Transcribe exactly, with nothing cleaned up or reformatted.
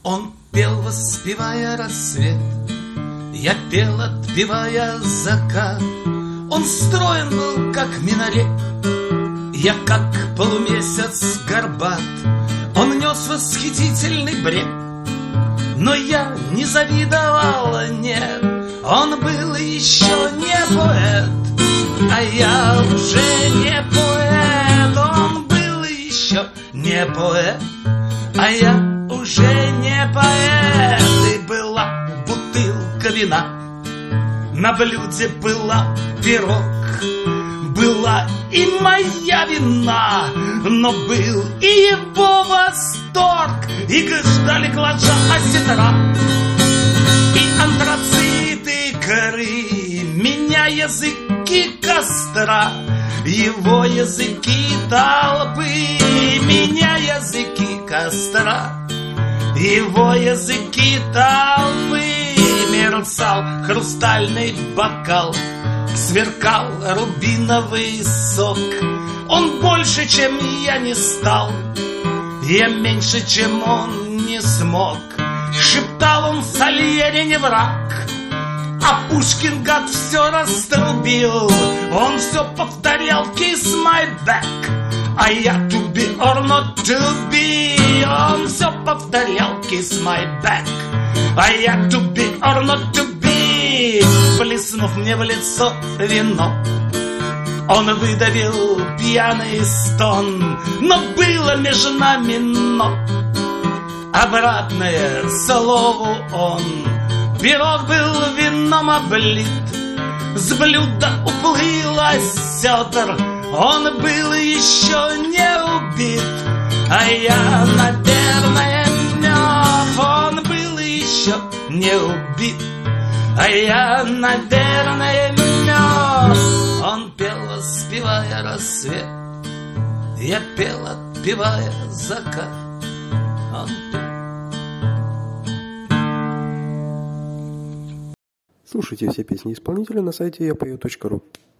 Он пел, воспевая рассвет, я пел, отпевая закат. Он строен был, как минарет, я как полумесяц горбат. Он нес восхитительный бред, но я не завидовала, нет. Он был еще не поэт, а я уже не поэт. Он был еще не поэт, а я уже не поэт. И была бутылка вина, на блюде была пирог, была и моя вина, но был и его восторг. И ждали кладжа осетра, и антрациты коры, меня языки костра, его языки толпы, меня языки костра, его языки толпы. Мерцал хрустальный бокал, сверкал рубиновый сок. Он больше, чем я, не стал, я меньше, чем он, не смог. Шептал он: Сальери не враг, а Пушкин, гад, все раструбил. Он все повторял: kiss my back, а я to be or not to be. Он все повторял: kiss my back, а я to be or not to be. Плеснув мне в лицо вино, он выдавил пьяный стон. Но было между нами но, обратное слову он. Пирог был вином облит, с блюда уплыл осетр. Он был еще не убит, а я, наверное, мертв. Он был еще не убит, а я, наверное, мертв. Он пел, воспевая рассвет, я пел, отпевая закат. Он пел. Слушайте все песни исполнителя на сайте я пою точка ру.